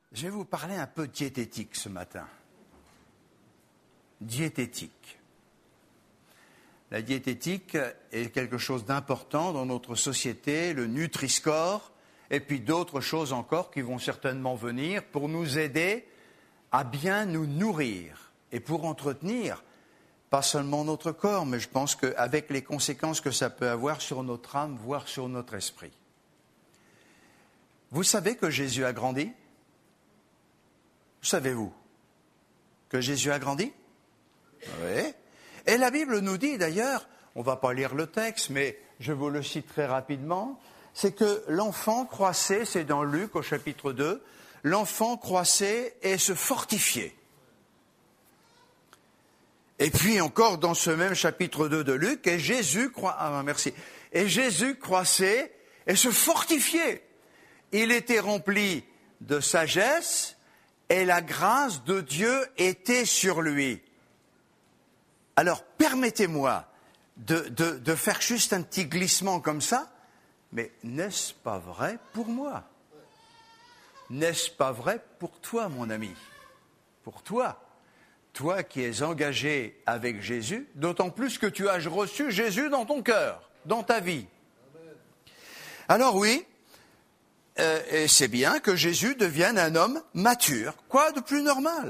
Je vais vous parler un peu de diététique ce matin. Diététique. La diététique est quelque chose d'important dans notre société, le Nutri-Score, et puis d'autres choses encore qui vont certainement venir pour nous aider à bien nous nourrir et pour entretenir pas seulement notre corps, mais je pense qu'avec les conséquences que ça peut avoir sur notre âme, voire sur notre esprit. Vous savez que Jésus a grandi ? Savez-vous que Jésus a grandi ? Oui. Et la Bible nous dit d'ailleurs, on ne va pas lire le texte, mais je vous le cite très rapidement, c'est que l'enfant croissait, c'est dans Luc au chapitre 2, l'enfant croissait et se fortifiait. Et puis encore dans ce même chapitre 2 de Luc, et Jésus croissait et se fortifiait. Il était rempli de sagesse et la grâce de Dieu était sur lui. Alors, permettez-moi de faire juste un petit glissement comme ça, mais n'est-ce pas vrai pour moi ? N'est-ce pas vrai pour toi, mon ami ? Pour toi ? Toi qui es engagé avec Jésus, d'autant plus que tu as reçu Jésus dans ton cœur, dans ta vie. Alors oui, et c'est bien que Jésus devienne un homme mature. Quoi de plus normal ?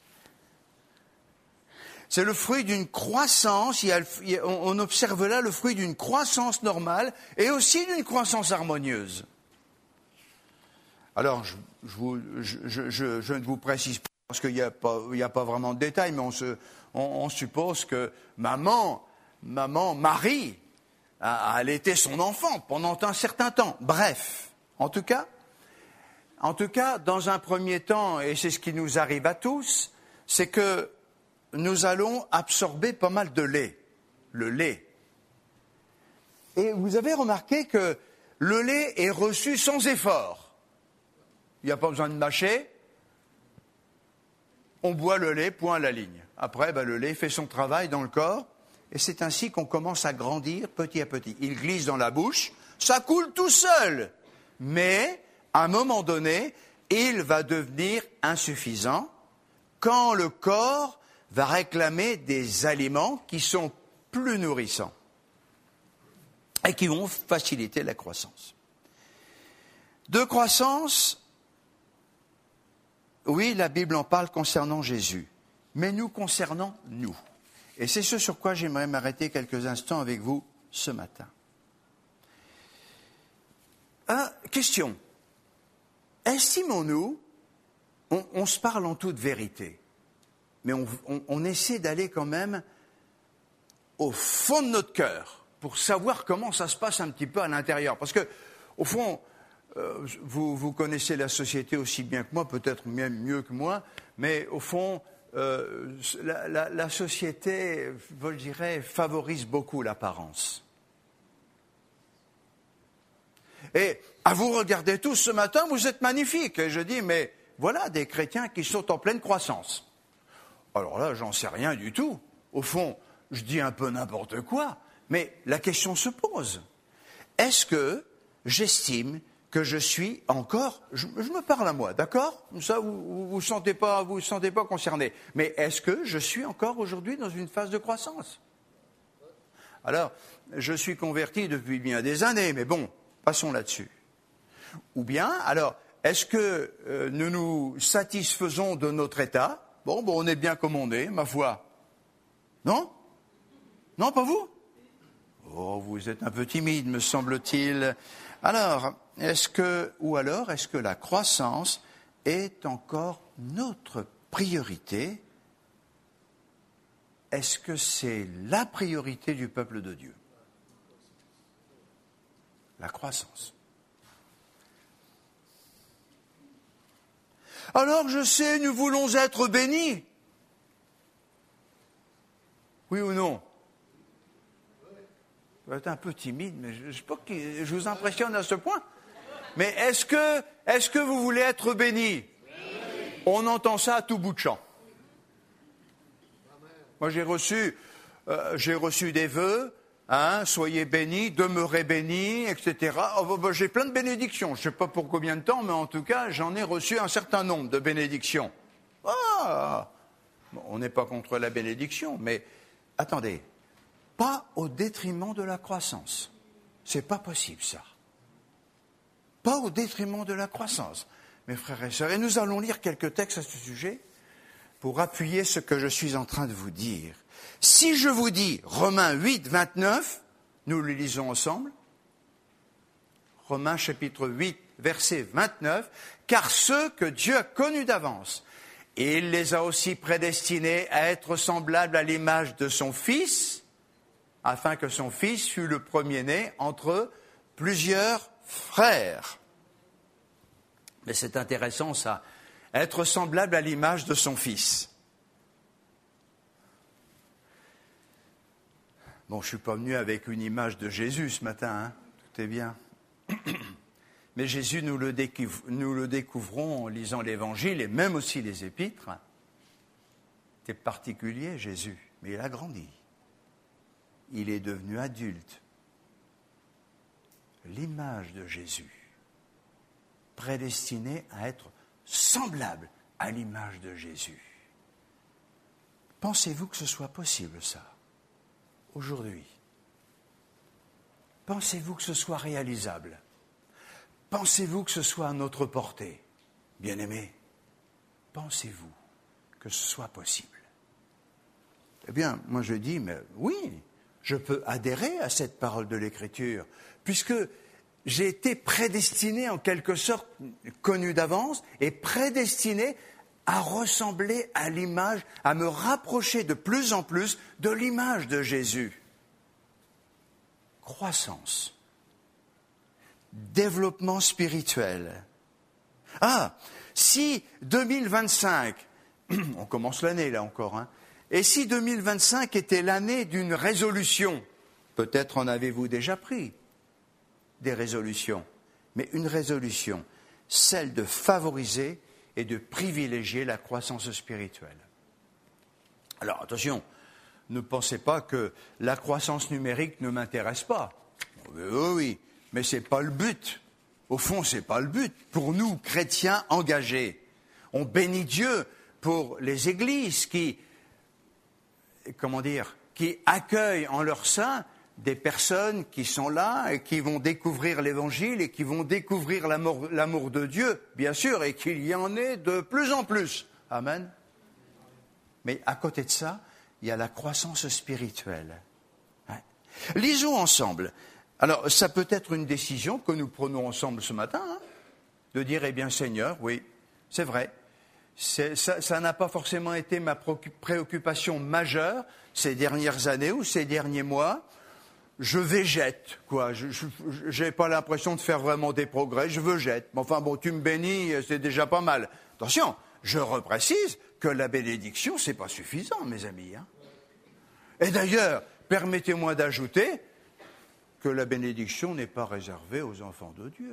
C'est le fruit d'une croissance, on observe là le fruit d'une croissance normale et aussi d'une croissance harmonieuse. Alors, je ne vous précise pas, parce qu'il n'y a pas vraiment de détails, mais on suppose que maman Marie, a allaité son enfant pendant un certain temps. Bref, en tout cas, dans un premier temps, et c'est ce qui nous arrive à tous, c'est que nous allons absorber pas mal de lait, le lait. Et vous avez remarqué que le lait est reçu sans effort. Il n'y a pas besoin de mâcher. On boit le lait, point à la ligne. Après, le lait fait son travail dans le corps, et c'est ainsi qu'on commence à grandir petit à petit. Il glisse dans la bouche, ça coule tout seul. Mais, à un moment donné, il va devenir insuffisant quand le corps va réclamer des aliments qui sont plus nourrissants et qui vont faciliter la croissance. De croissance, oui, la Bible en parle concernant Jésus, mais nous concernant nous. Et c'est ce sur quoi j'aimerais m'arrêter quelques instants avec vous ce matin. Question. Estimons-nous, on se parle en toute vérité, mais on essaie d'aller quand même au fond de notre cœur pour savoir comment ça se passe un petit peu à l'intérieur. Parce que, au fond, vous connaissez la société aussi bien que moi, peut-être même mieux que moi, mais au fond, la société, je dirais, favorise beaucoup l'apparence. Et à vous regarder tous ce matin, vous êtes magnifiques. Et je dis, mais voilà des chrétiens qui sont en pleine croissance. Alors là, j'en sais rien du tout. Au fond, je dis un peu n'importe quoi, mais la question se pose. Est-ce que j'estime que je suis encore, je me parle à moi, d'accord ? Ça, vous vous sentez pas concerné. Mais est-ce que je suis encore aujourd'hui dans une phase de croissance ? Alors, je suis converti depuis bien des années, mais bon, passons là-dessus. Ou bien, alors, est-ce que nous nous satisfaisons de notre état ? Bon, on est bien comme on est, ma foi. Non ? Non, pas vous ? Oh, vous êtes un peu timide, me semble-t-il. Alors, est-ce que la croissance est encore notre priorité ? Est-ce que c'est la priorité du peuple de Dieu ? La croissance. Alors, je sais, nous voulons être bénis. Oui ou non ? Vous êtes un peu timide, mais je ne sais pas que je vous impressionne à ce point. Mais est-ce que vous voulez être bénis ? Oui. On entend ça à tout bout de champ. Moi, j'ai reçu des vœux hein, soyez bénis, demeurez bénis, etc. J'ai plein de bénédictions. Je ne sais pas pour combien de temps, mais en tout cas, j'en ai reçu un certain nombre de bénédictions. Ah, bon, on n'est pas contre la bénédiction, mais attendez, pas au détriment de la croissance. C'est pas possible, ça. Pas au détriment de la croissance, mes frères et sœurs. Et nous allons lire quelques textes à ce sujet pour appuyer ce que je suis en train de vous dire. Si je vous dis Romains 8, 29, nous le lisons ensemble. Romains chapitre 8, verset 29. Car ceux que Dieu a connus d'avance, il les a aussi prédestinés à être semblables à l'image de son Fils, afin que son Fils fût le premier-né entre plusieurs frères. Mais c'est intéressant ça, être semblable à l'image de son Fils. Bon, je ne suis pas venu avec une image de Jésus ce matin, hein, tout est bien. Mais Jésus, nous le découvrons en lisant l'Évangile et même aussi les Épîtres. C'est particulier, Jésus, mais il a grandi. Il est devenu adulte. L'image de Jésus, prédestinée à être semblable à l'image de Jésus. Pensez-vous que ce soit possible, ça, aujourd'hui? Pensez-vous que ce soit réalisable? Pensez-vous que ce soit à notre portée? Bien-aimés, pensez-vous que ce soit possible? Eh bien, moi je dis, mais oui, je peux adhérer à cette parole de l'Écriture, puisque j'ai été prédestiné en quelque sorte, connu d'avance, et prédestiné à ressembler à l'image, à me rapprocher de plus en plus de l'image de Jésus. Croissance. Développement spirituel. Ah, si 2025, on commence l'année là encore, hein, et si 2025 était l'année d'une résolution, peut-être en avez-vous déjà pris des résolutions, mais une résolution, celle de favoriser et de privilégier la croissance spirituelle. Alors attention, ne pensez pas que la croissance numérique ne m'intéresse pas. Oui, mais ce n'est pas le but. Au fond, ce n'est pas le but. Pour nous, chrétiens engagés, on bénit Dieu pour les églises qui accueillent en leur sein des personnes qui sont là et qui vont découvrir l'Évangile et qui vont découvrir l'amour de Dieu, bien sûr, et qu'il y en ait de plus en plus. Amen. Mais à côté de ça, il y a la croissance spirituelle. Ouais. Lisons ensemble. Alors, ça peut être une décision que nous prenons ensemble ce matin, hein, de dire, eh bien, Seigneur, oui, c'est vrai. Ça n'a pas forcément été ma préoccupation majeure ces dernières années ou ces derniers mois. Je végète, quoi. Je n'ai pas l'impression de faire vraiment des progrès, je végète. Mais enfin, bon, tu me bénis, c'est déjà pas mal. Attention, je reprécise que la bénédiction, c'est pas suffisant, mes amis. Hein. Et d'ailleurs, permettez-moi d'ajouter que la bénédiction n'est pas réservée aux enfants de Dieu.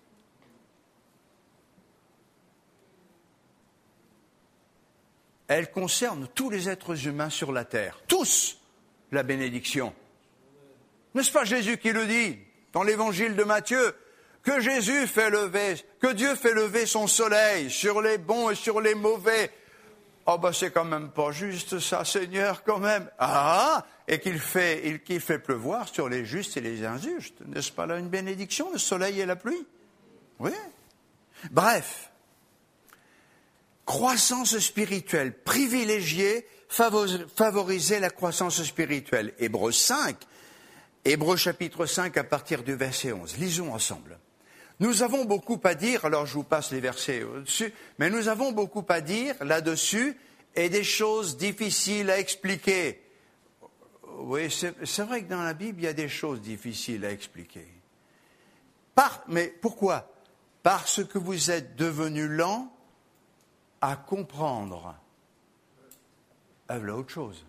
Elle concerne tous les êtres humains sur la terre. Tous, la bénédiction. N'est-ce pas Jésus qui le dit dans l'évangile de Matthieu, que Dieu fait lever son soleil sur les bons et sur les mauvais. Oh ben c'est quand même pas juste ça, Seigneur, quand même. Ah, et qu'il fait pleuvoir sur les justes et les injustes. N'est-ce pas là une bénédiction, le soleil et la pluie? Oui. Bref, croissance spirituelle, privilégier, favoriser la croissance spirituelle. Hébreux chapitre 5 à partir du verset 11. Lisons ensemble. Nous avons beaucoup à dire, alors je vous passe les versets au-dessus, mais nous avons beaucoup à dire là-dessus et des choses difficiles à expliquer. Oui, c'est vrai que dans la Bible, il y a des choses difficiles à expliquer. Mais pourquoi? Parce que vous êtes devenus lents à comprendre. Voilà autre chose.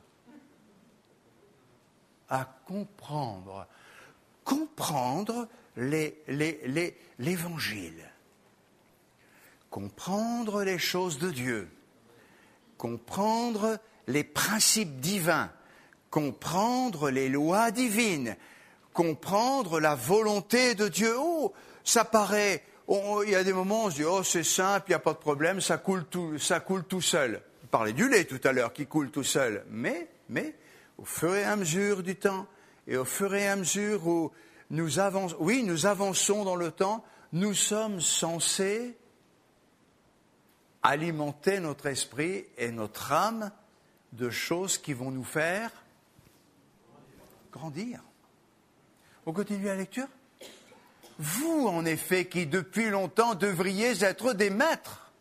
À comprendre. Comprendre l'Évangile. Comprendre les choses de Dieu. Comprendre les principes divins. comprendre les lois divines, comprendre la volonté de Dieu. Oh, ça paraît, il y a des moments où on se dit, oh, c'est simple, il n'y a pas de problème, ça coule tout seul. On parlait du lait tout à l'heure qui coule tout seul. Mais, au fur et à mesure du temps, et au fur et à mesure où nous avançons dans le temps, nous sommes censés alimenter notre esprit et notre âme de choses qui vont nous faire grandir. On continue la lecture ? Vous, en effet, qui depuis longtemps devriez être des maîtres,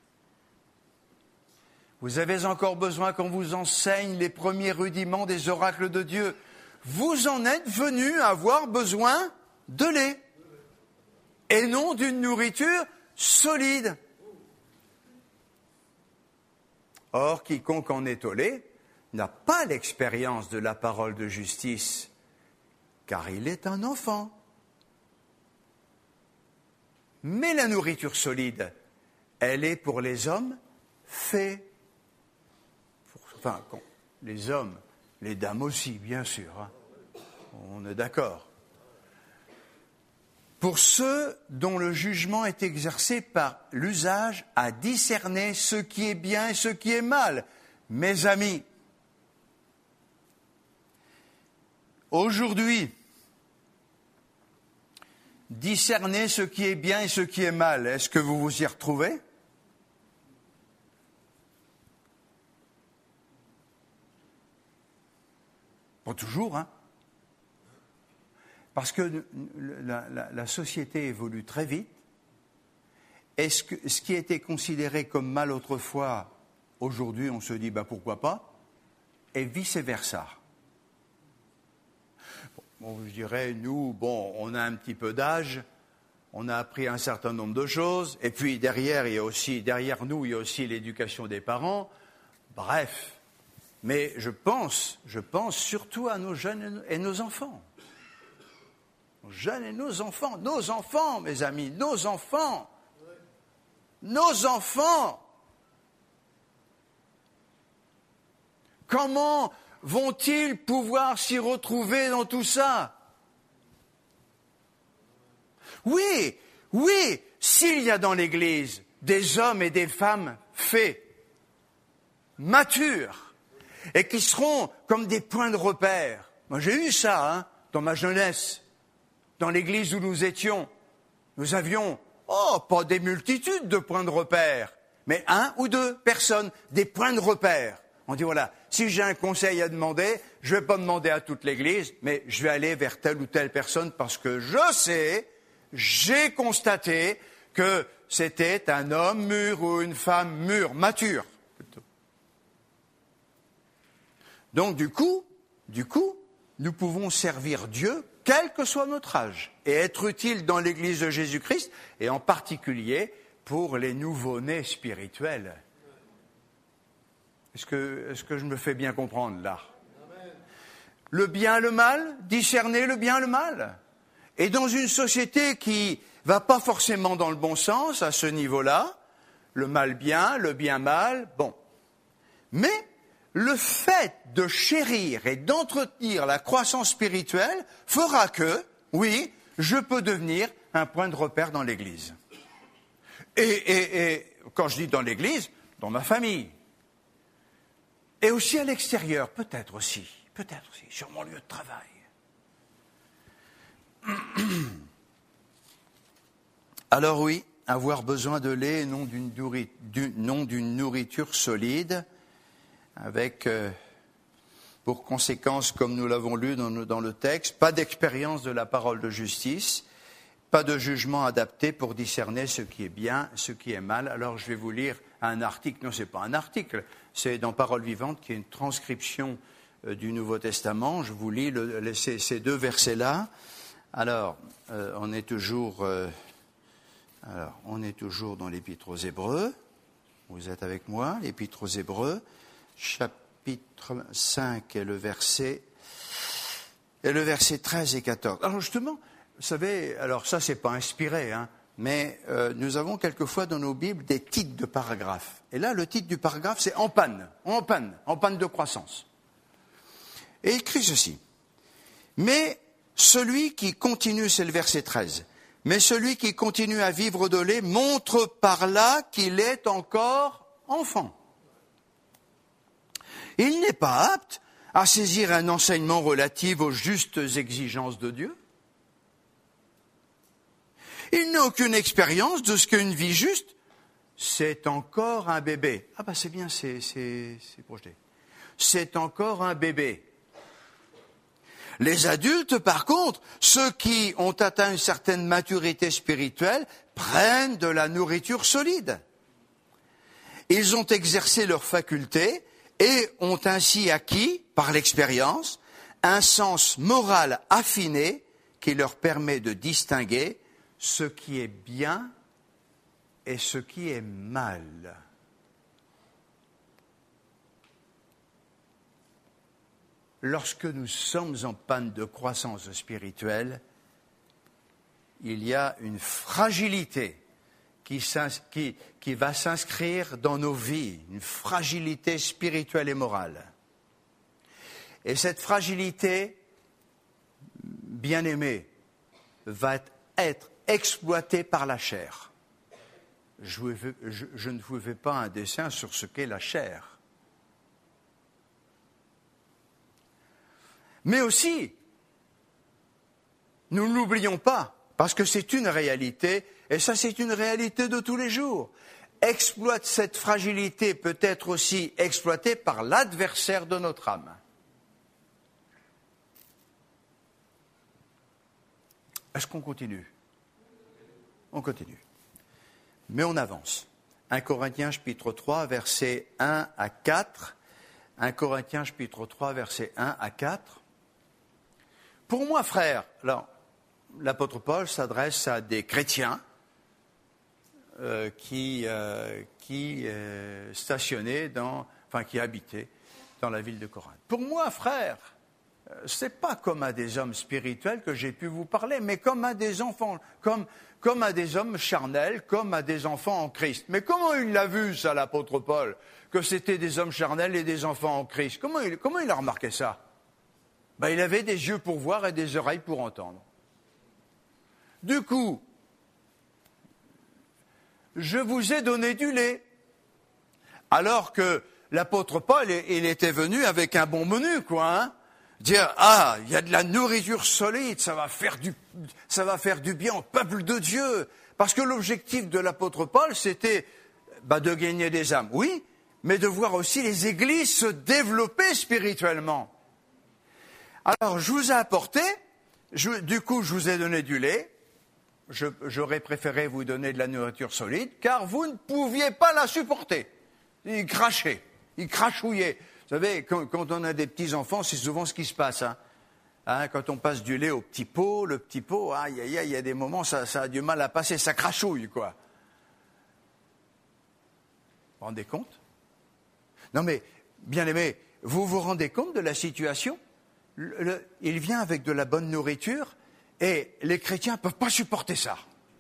vous avez encore besoin qu'on vous enseigne les premiers rudiments des oracles de Dieu. Vous en êtes venus à avoir besoin de lait, et non d'une nourriture solide. Or, quiconque en est au lait n'a pas l'expérience de la parole de justice, car il est un enfant. Mais la nourriture solide, elle est pour les hommes faits. Enfin, les hommes, les dames aussi, bien sûr. Hein. On est d'accord. Pour ceux dont le jugement est exercé par l'usage à discerner ce qui est bien et ce qui est mal. Mes amis, aujourd'hui, discerner ce qui est bien et ce qui est mal, est-ce que vous vous y retrouvez ? Pas toujours, hein ? Parce que la société évolue très vite. Est-ce que ce qui était considéré comme mal autrefois, aujourd'hui on se dit pourquoi pas, et vice-versa. Bon, je dirais, nous, on a un petit peu d'âge, on a appris un certain nombre de choses, et puis derrière nous, il y a aussi l'éducation des parents. Bref, mais je pense surtout à nos jeunes et nos enfants. Nos jeunes et nos enfants, mes amis, nos enfants. Comment vont-ils pouvoir s'y retrouver dans tout ça ? Oui, s'il y a dans l'Église des hommes et des femmes faits, matures, et qui seront comme des points de repère. Moi, j'ai eu ça, dans ma jeunesse. Dans l'église où nous étions, nous avions, pas des multitudes de points de repère, mais 1 ou 2 personnes, des points de repère. On dit, voilà, si j'ai un conseil à demander, je ne vais pas demander à toute l'église, mais je vais aller vers telle ou telle personne parce que j'ai constaté que c'était un homme mûr ou une femme mûre, mature. Plutôt. Donc, du coup, nous pouvons servir Dieu quel que soit notre âge, et être utile dans l'Église de Jésus-Christ, et en particulier pour les nouveau-nés spirituels. Est-ce que je me fais bien comprendre là ? Le bien, le mal, discerner le bien, le mal. Et dans une société qui va pas forcément dans le bon sens à ce niveau-là, le mal bien, le bien mal, mais le fait de chérir et d'entretenir la croissance spirituelle fera que, oui, je peux devenir un point de repère dans l'Église. Et quand je dis dans l'Église, dans ma famille. Et aussi à l'extérieur, peut-être aussi, sur mon lieu de travail. Alors oui, avoir besoin de lait et non d'une nourriture solide, avec pour conséquence, comme nous l'avons lu dans le texte, pas d'expérience de la parole de justice, pas de jugement adapté pour discerner ce qui est bien, ce qui est mal. Alors je vais vous lire un article, non, ce n'est pas un article, c'est dans Parole vivante, qui est une transcription du Nouveau Testament. Je vous lis ces 2 versets-là. Alors, on est toujours dans l'Épître aux Hébreux. Vous êtes avec moi, l'Épître aux Hébreux, chapitre 5 et le verset 13 et 14. Alors justement, vous savez, alors ça c'est pas inspiré, mais nous avons quelquefois dans nos Bibles des titres de paragraphes. Et là, le titre du paragraphe, c'est en panne de croissance. Et il écrit ceci. Mais celui qui continue, c'est le verset 13, mais celui qui continue à vivre de lait montre par là qu'il est encore enfant. Il n'est pas apte à saisir un enseignement relatif aux justes exigences de Dieu. Il n'a aucune expérience de ce qu'est une vie juste. C'est encore un bébé. Ah c'est bien, c'est projeté. C'est encore un bébé. Les adultes, par contre, ceux qui ont atteint une certaine maturité spirituelle, prennent de la nourriture solide. Ils ont exercé leurs facultés et ont ainsi acquis, par l'expérience, un sens moral affiné qui leur permet de distinguer ce qui est bien et ce qui est mal. Lorsque nous sommes en panne de croissance spirituelle, il y a une fragilité qui va s'inscrire dans nos vies, une fragilité spirituelle et morale. Et cette fragilité, bien-aimée, va être exploitée par la chair. Je ne vous fais pas un dessin sur ce qu'est la chair. Mais aussi, nous ne l'oublions pas, parce que c'est une réalité, et ça c'est une réalité de tous les jours. Cette fragilité peut être aussi exploitée par l'adversaire de notre âme. Est-ce qu'on continue ? On continue. Mais on avance. 1 Corinthiens chapitre 3, versets 1 à 4. 1 Corinthiens chapitre 3, versets 1 à 4. Pour moi, frère, alors, l'apôtre Paul s'adresse à des chrétiens qui stationnaient qui habitaient dans la ville de Corinthe. Pour moi, frère, c'est pas comme à des hommes spirituels que j'ai pu vous parler, mais comme à des enfants, comme à des hommes charnels, comme à des enfants en Christ. Mais comment il l'a vu, ça, l'apôtre Paul, que c'était des hommes charnels et des enfants en Christ? Comment il a remarqué ça? Il avait des yeux pour voir et des oreilles pour entendre. Du coup, je vous ai donné du lait. Alors que l'apôtre Paul, il était venu avec un bon menu, Dire, il y a de la nourriture solide, ça va faire du bien au peuple de Dieu. Parce que l'objectif de l'apôtre Paul, c'était de gagner des âmes, oui, mais de voir aussi les églises se développer spirituellement. Alors, je vous ai apporté, du coup, je vous ai donné du lait. J'aurais préféré vous donner de la nourriture solide, car vous ne pouviez pas la supporter. Il crachait, il crachouillait. Vous savez, quand on a des petits-enfants, c'est souvent ce qui se passe. Quand on passe du lait au petit pot, le petit pot, il y a des moments, ça a du mal à passer, ça crachouille, Vous vous rendez compte? Non mais, bien aimé, vous vous rendez compte de la situation? Il vient avec de la bonne nourriture et les chrétiens ne peuvent pas supporter ça.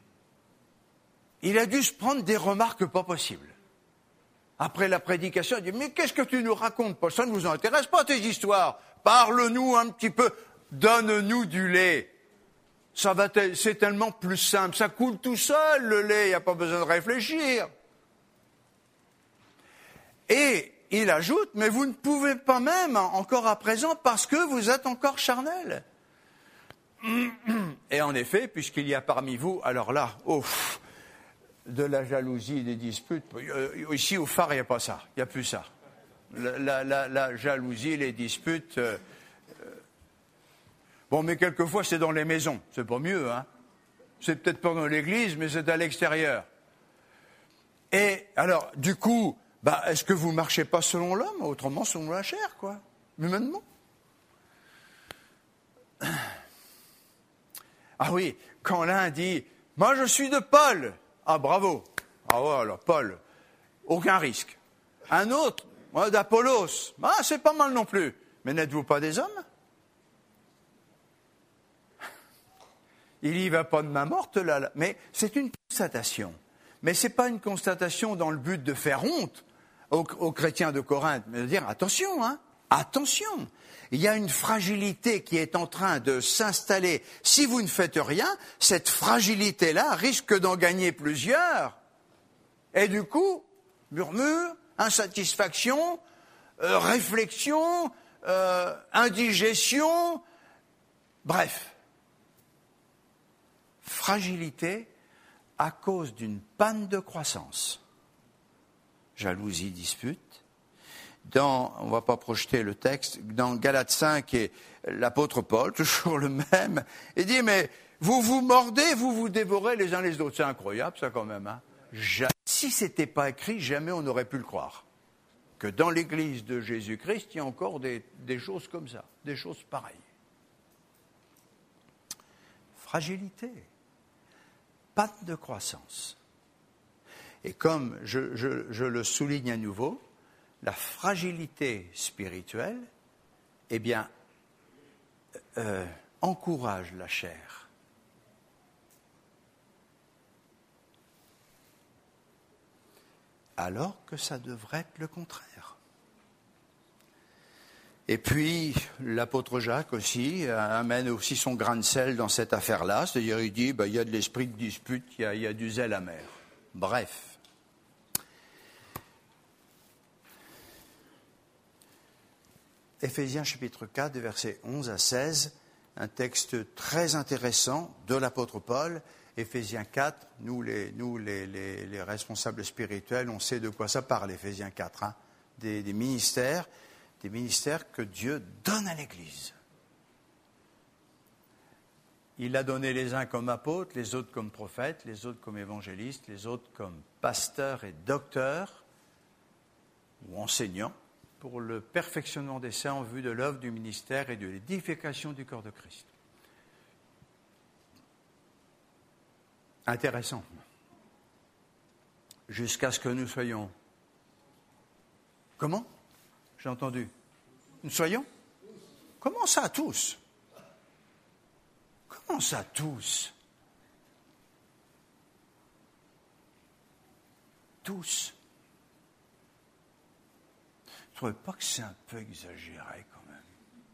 Il a dû se prendre des remarques pas possibles. Après la prédication, il dit « Mais qu'est-ce que tu nous racontes, Paul? Ça ne vous intéresse pas, tes histoires. Parle-nous un petit peu. Donne-nous du lait. C'est tellement plus simple. Ça coule tout seul, le lait. Il n'y a pas besoin de réfléchir. » Et il ajoute « Mais vous ne pouvez pas même encore à présent parce que vous êtes encore charnel. » Et en effet, puisqu'il y a parmi vous, alors là, de la jalousie, des disputes. Ici, au phare, il n'y a pas ça. Il n'y a plus ça. La jalousie, les disputes. Mais quelquefois, c'est dans les maisons. C'est pas mieux, C'est peut-être pas dans l'église, mais c'est à l'extérieur. Et alors, du coup, est-ce que vous ne marchez pas selon l'homme, autrement selon la chair, humainement? Ah oui, quand l'un dit « Moi, je suis de Paul », ah, bravo. Ah ouais, alors, Paul, aucun risque. Un autre, d'Apollos. C'est pas mal non plus. Mais n'êtes-vous pas des hommes? Il y va pas de main morte, là. Mais c'est une constatation. Mais c'est pas une constatation dans le but de faire honte aux chrétiens de Corinthe, mais de dire, attention, attention, il y a une fragilité qui est en train de s'installer. Si vous ne faites rien, cette fragilité-là risque d'en gagner plusieurs. Et du coup, murmure, insatisfaction, réflexion, indigestion, bref. Fragilité à cause d'une panne de croissance. Jalousie, dispute. On ne va pas projeter le texte, dans Galates 5, et l'apôtre Paul, toujours le même, il dit, mais vous vous mordez, vous vous dévorez les uns les autres. C'est incroyable ça quand même. Hein. Si ce n'était pas écrit, jamais on n'aurait pu le croire. Que dans l'église de Jésus-Christ, il y a encore des choses comme ça, des choses pareilles. Fragilité, panne de croissance. Et comme je le souligne à nouveau, la fragilité spirituelle, eh bien, encourage la chair. Alors que ça devrait être le contraire. Et puis, l'apôtre Jacques aussi amène aussi son grain de sel dans cette affaire-là, c'est-à-dire il dit, il y a de l'esprit de dispute, il y a du zèle amer. Bref. Éphésiens chapitre 4, versets 11 à 16, un texte très intéressant de l'apôtre Paul. Éphésiens 4, nous les responsables spirituels, on sait de quoi ça parle, Éphésiens 4, hein, des ministères que Dieu donne à l'Église. Il a donné les uns comme apôtres, les autres comme prophètes, les autres comme évangélistes, les autres comme pasteurs et docteurs ou enseignants, pour le perfectionnement des saints en vue de l'œuvre du ministère et de l'édification du corps de Christ. Intéressant. Jusqu'à ce que nous soyons... Comment ? J'ai entendu. Nous soyons ? Comment ça, tous ? Comment ça, tous ? Tous. Je ne trouvez pas que c'est un peu exagéré quand même.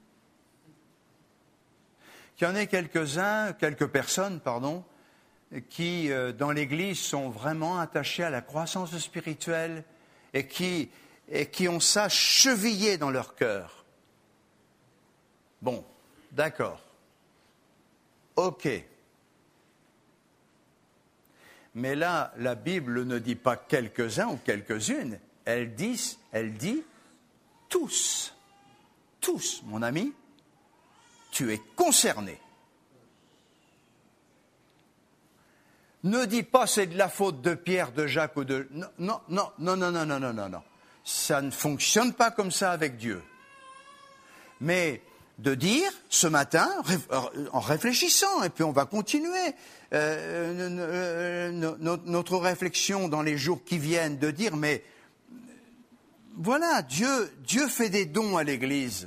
Qu'il y en ait quelques personnes, qui dans l'Église sont vraiment attachées à la croissance spirituelle et qui ont ça chevillé dans leur cœur. Bon, d'accord. Ok. Mais là, la Bible ne dit pas quelques-uns ou quelques-unes, elle dit tous. Tous, mon ami, tu es concerné. Ne dis pas c'est de la faute de Pierre, de Jacques ou de... Non. Ça ne fonctionne pas comme ça avec Dieu. Mais de dire, ce matin, en réfléchissant, et puis on va continuer notre réflexion dans les jours qui viennent, de dire, mais voilà, Dieu fait des dons à l'Église.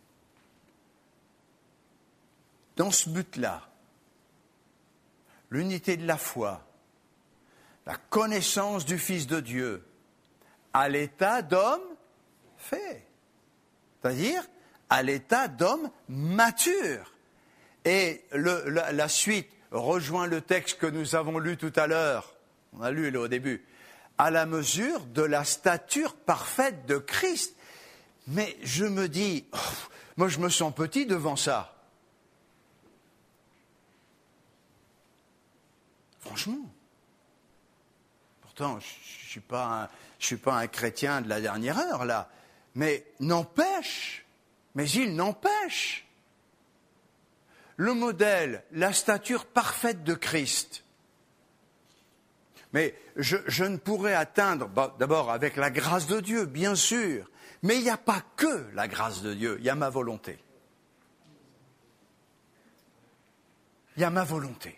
Dans ce but-là, l'unité de la foi, la connaissance du Fils de Dieu, à l'état d'homme fait. C'est-à-dire à l'état d'homme mature. Et la suite rejoint le texte que nous avons lu tout à l'heure. On a lu là au début. À la mesure de la stature parfaite de Christ. Mais je me dis, moi je me sens petit devant ça. Franchement. Pourtant, je suis pas un chrétien de la dernière heure, là. Mais il n'empêche, le modèle, la stature parfaite de Christ. Mais je ne pourrais atteindre, d'abord avec la grâce de Dieu, bien sûr, mais il n'y a pas que la grâce de Dieu, il y a ma volonté. Il y a ma volonté.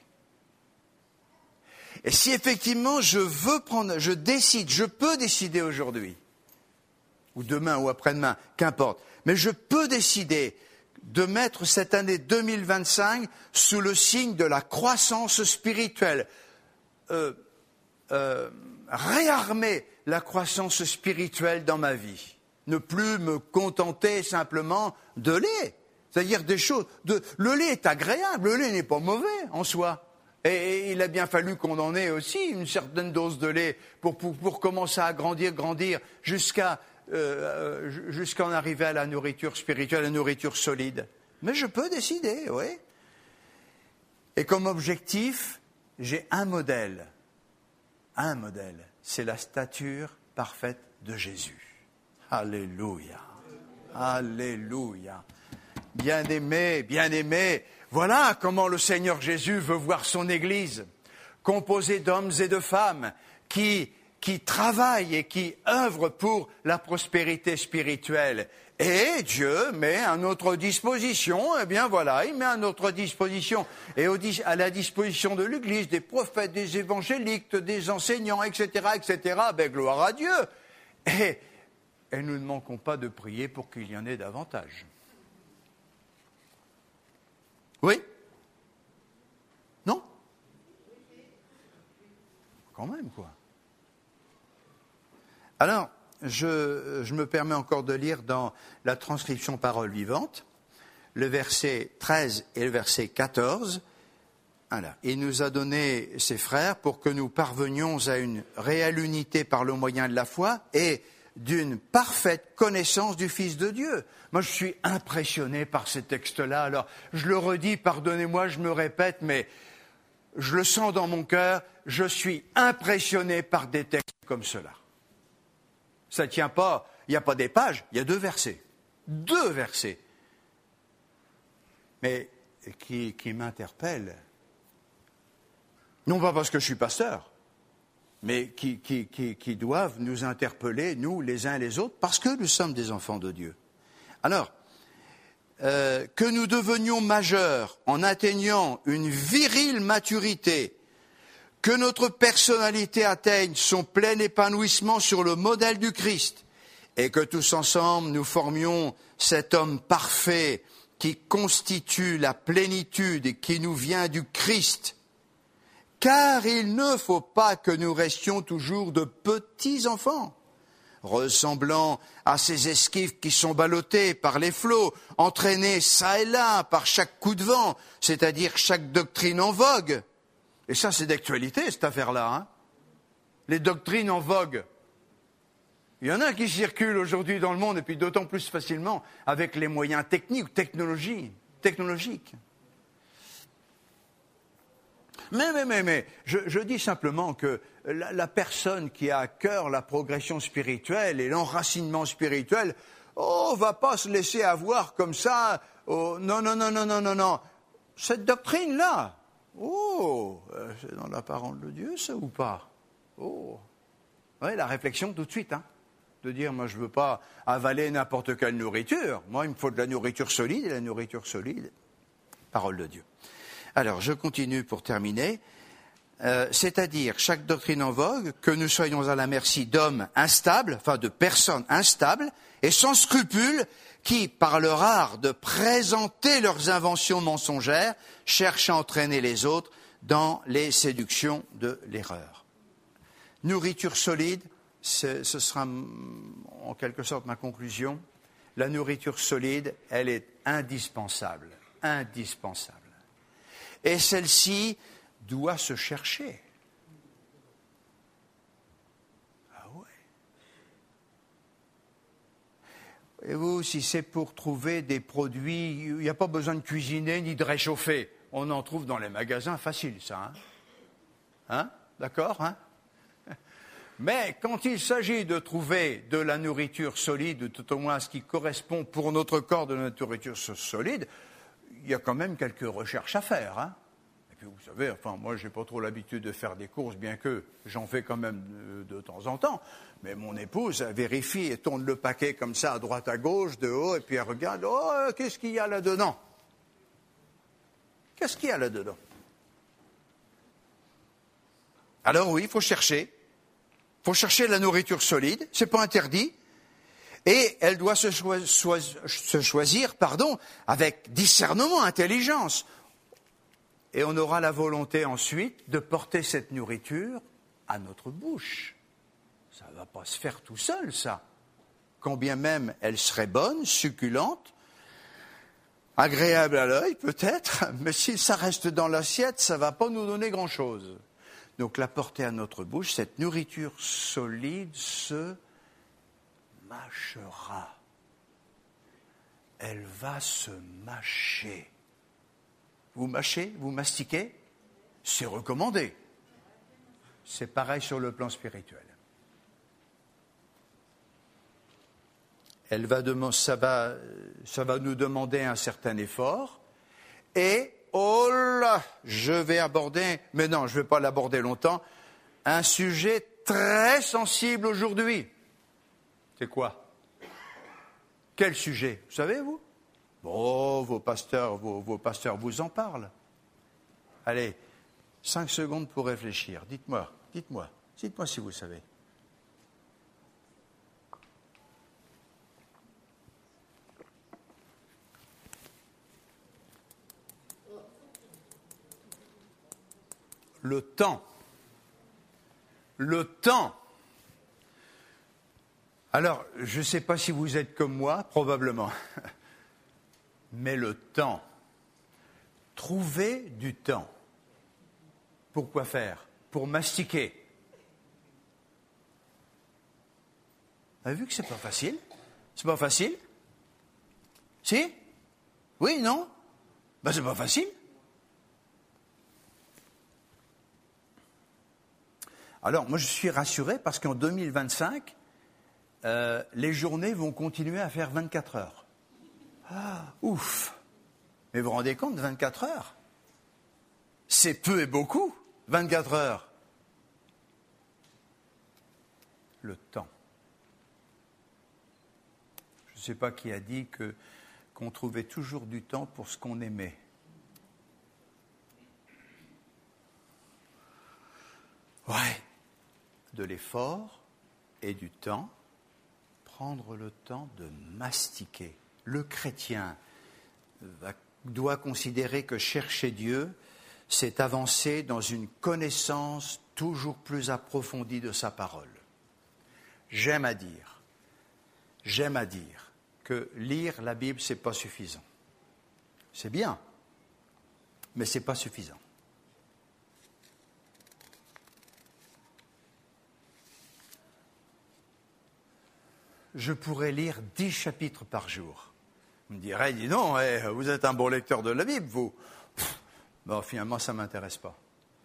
Et si effectivement je peux décider aujourd'hui, ou demain ou après-demain, qu'importe, mais je peux décider de mettre cette année 2025 sous le signe de la croissance spirituelle, réarmer la croissance spirituelle dans ma vie. ne plus me contenter simplement de lait. C'est-à-dire des choses... Le lait est agréable, le lait n'est pas mauvais en soi. Et il a bien fallu qu'on en ait aussi une certaine dose de lait pour commencer à grandir jusqu'à en arriver à la nourriture spirituelle, à la nourriture solide. Mais je peux décider, oui. Et comme objectif, j'ai un modèle. C'est la stature parfaite de Jésus. Alléluia. Alléluia. Bien-aimés, voilà comment le Seigneur Jésus veut voir son Église, composée d'hommes et de femmes qui travaillent et qui œuvrent pour la prospérité spirituelle. Et Dieu met à notre disposition, il met à notre disposition et à la disposition de l'Église des prophètes, des évangéliques, des enseignants, etc., gloire à Dieu. Et nous ne manquons pas de prier pour qu'il y en ait davantage. Oui? Non? Quand même, quoi. Alors, je me permets encore de lire dans la transcription Parole vivante, le verset 13 et le verset 14. Voilà. Il nous a donné ses frères pour que nous parvenions à une réelle unité par le moyen de la foi et d'une parfaite connaissance du Fils de Dieu. Moi, je suis impressionné par ces textes-là. Alors, je le redis, pardonnez-moi, je me répète, mais je le sens dans mon cœur, je suis impressionné par des textes comme cela. Ça ne tient pas, il n'y a pas des pages, il y a 2 versets. 2 versets. Mais qui m'interpellent. Non pas parce que je suis pasteur, mais qui doivent nous interpeller, nous, les uns et les autres, parce que nous sommes des enfants de Dieu. Alors, que nous devenions majeurs en atteignant une virile maturité, que notre personnalité atteigne son plein épanouissement sur le modèle du Christ, et que tous ensemble nous formions cet homme parfait qui constitue la plénitude et qui nous vient du Christ. Car il ne faut pas que nous restions toujours de petits enfants, ressemblant à ces esquifs qui sont ballottés par les flots, entraînés çà et là par chaque coup de vent, c'est-à-dire chaque doctrine en vogue. Et ça, c'est d'actualité, cette affaire-là, hein. Les doctrines en vogue. Il y en a qui circulent aujourd'hui dans le monde, et puis d'autant plus facilement avec les moyens techniques, technologiques. Mais, je dis simplement que la personne qui a à cœur la progression spirituelle et l'enracinement spirituel, va pas se laisser avoir comme ça. Non. Cette doctrine-là, c'est dans la parole de Dieu, ça ou pas? Oui, la réflexion tout de suite, hein. De dire, moi, je veux pas avaler n'importe quelle nourriture. Moi, il me faut de la nourriture solide, et la nourriture solide, parole de Dieu. Alors, je continue pour terminer. C'est-à-dire, chaque doctrine en vogue, que nous soyons à la merci d'hommes instables, enfin de personnes instables, et sans scrupules, qui, par leur art de présenter leurs inventions mensongères, cherchent à entraîner les autres dans les séductions de l'erreur. Nourriture solide, ce sera en quelque sorte ma conclusion. La nourriture solide, elle est indispensable. Et celle-ci doit se chercher. Ah ouais. Et vous, si c'est pour trouver des produits, il n'y a pas besoin de cuisiner ni de réchauffer. On en trouve dans les magasins, facile ça. Hein? D'accord, hein? Mais quand il s'agit de trouver de la nourriture solide, ou tout au moins ce qui correspond pour notre corps de la nourriture solide, il y a quand même quelques recherches à faire, hein. Et puis vous savez, moi j'ai pas trop l'habitude de faire des courses, bien que j'en fais quand même de temps en temps. Mais mon épouse, elle vérifie et tourne le paquet comme ça à droite à gauche, de haut, et puis elle regarde, qu'est-ce qu'il y a là-dedans? Qu'est-ce qu'il y a là-dedans? Alors oui, il faut chercher. Il faut chercher la nourriture solide, c'est pas interdit. Et elle doit se choisir, avec discernement, intelligence. Et on aura la volonté ensuite de porter cette nourriture à notre bouche. Ça ne va pas se faire tout seul, ça. quand bien même elle serait bonne, succulente, agréable à l'œil peut-être, mais si ça reste dans l'assiette, ça ne va pas nous donner grand-chose. Donc la porter à notre bouche, cette nourriture solide se mâchera. Elle va se mâcher. Vous mâchez, vous mastiquez, c'est recommandé. C'est pareil sur le plan spirituel. Ça va nous demander un certain effort. Et, oh là, je vais aborder, mais non, je ne vais pas l'aborder longtemps, un sujet très sensible aujourd'hui. C'est quoi? Quel sujet? Vous savez, vous? Bon, vos pasteurs vous en parlent. Allez, 5 secondes pour réfléchir. Dites-moi si vous savez. Le temps. Le temps. Alors, je ne sais pas si vous êtes comme moi, probablement. Mais le temps. Trouver du temps. Pour quoi faire? Pour mastiquer. Vous avez vu que c'est pas facile? C'est pas facile? Si? Oui, non? Ben, c'est pas facile. Alors, moi, je suis rassuré parce qu'en 2025, les journées vont continuer à faire 24 heures. Ah, ouf! Mais vous vous rendez compte, 24 heures? C'est peu et beaucoup, 24 heures. Le temps. Je ne sais pas qui a dit qu'on trouvait toujours du temps pour ce qu'on aimait. Ouais. De l'effort et du temps, prendre le temps de mastiquer. Le chrétien doit considérer que chercher Dieu, c'est avancer dans une connaissance toujours plus approfondie de sa parole. J'aime à dire que lire la Bible, c'est pas suffisant. C'est bien, mais c'est pas suffisant. Je pourrais lire 10 chapitres par jour. Vous me direz, dis donc, vous êtes un bon lecteur de la Bible, vous. Bon, finalement, ça ne m'intéresse pas.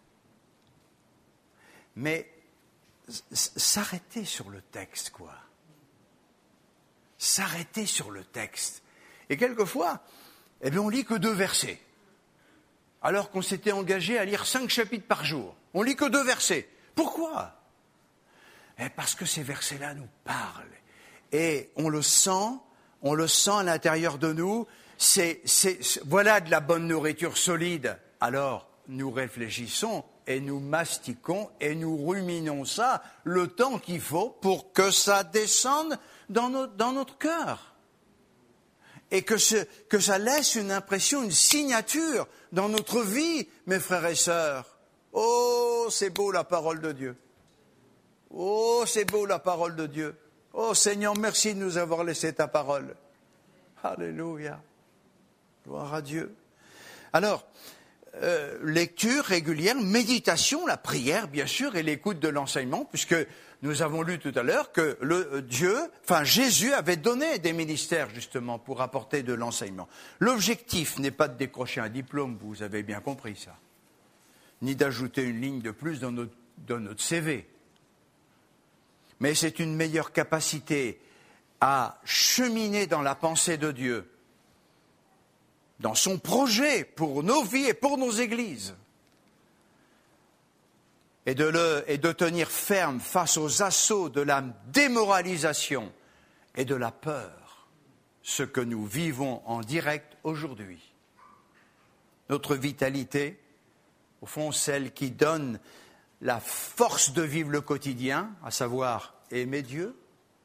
Mais s'arrêter sur le texte, quoi. S'arrêter sur le texte. Et quelquefois, on lit que 2 versets. Alors qu'on s'était engagé à lire 5 chapitres par jour. On lit que 2 versets. Pourquoi? Parce que ces versets-là nous parlent. Et on le sent à l'intérieur de nous, voilà de la bonne nourriture solide. Alors, nous réfléchissons et nous mastiquons et nous ruminons ça le temps qu'il faut pour que ça descende dans notre cœur. Et que ça laisse une impression, une signature dans notre vie, mes frères et sœurs. Oh, c'est beau la parole de Dieu. Oh, c'est beau la parole de Dieu. Oh Seigneur, merci de nous avoir laissé ta parole. Alléluia. Gloire à Dieu. Alors, lecture régulière, méditation, la prière, bien sûr, et l'écoute de l'enseignement, puisque nous avons lu tout à l'heure que Jésus avait donné des ministères, justement, pour apporter de l'enseignement. L'objectif n'est pas de décrocher un diplôme, vous avez bien compris ça, ni d'ajouter une ligne de plus dans notre CV. Mais c'est une meilleure capacité à cheminer dans la pensée de Dieu, dans son projet pour nos vies et pour nos églises, et de tenir ferme face aux assauts de la démoralisation et de la peur, ce que nous vivons en direct aujourd'hui. Notre vitalité, au fond, celle qui donne la force de vivre le quotidien, à savoir aimer Dieu,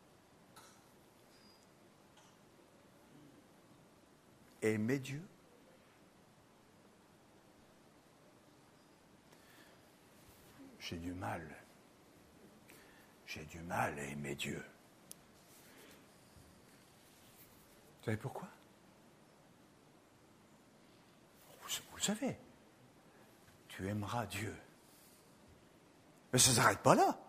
aimer Dieu. J'ai du mal à aimer Dieu. savez pourquoi? Vous le savez. Tu aimeras Dieu. Mais ça ne s'arrête pas là.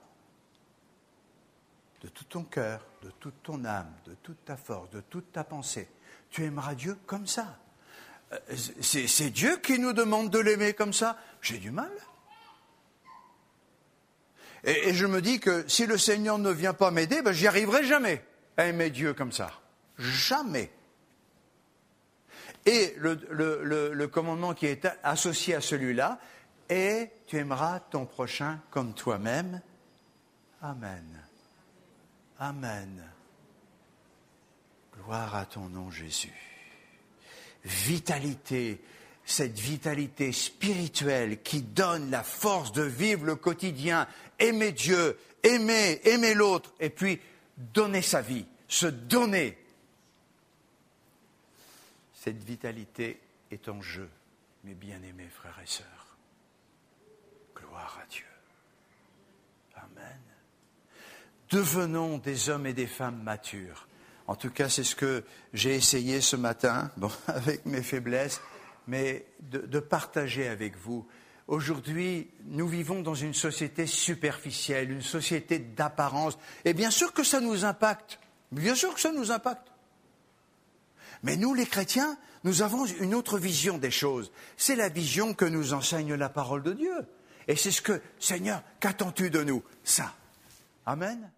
De tout ton cœur, de toute ton âme, de toute ta force, de toute ta pensée. Tu aimeras Dieu comme ça. C'est Dieu qui nous demande de l'aimer comme ça. J'ai du mal. Et je me dis que si le Seigneur ne vient pas m'aider, j'y arriverai jamais à aimer Dieu comme ça. Jamais. Et le commandement qui est associé à celui-là est « Tu aimeras ton prochain comme toi-même ». Amen. Amen. Gloire à ton nom, Jésus. Vitalité, cette vitalité spirituelle qui donne la force de vivre le quotidien, aimer Dieu, aimer l'autre, et puis donner sa vie, se donner. Cette vitalité est en jeu, mes bien-aimés frères et sœurs. Gloire à Dieu. Amen. Devenons des hommes et des femmes matures. En tout cas, c'est ce que j'ai essayé ce matin, avec mes faiblesses, mais de partager avec vous. Aujourd'hui, nous vivons dans une société superficielle, une société d'apparence. Et bien sûr que ça nous impacte. Bien sûr que ça nous impacte. Mais nous, les chrétiens, nous avons une autre vision des choses. C'est la vision que nous enseigne la parole de Dieu. Et c'est ce que, Seigneur, qu'attends-tu de nous? Ça. Amen.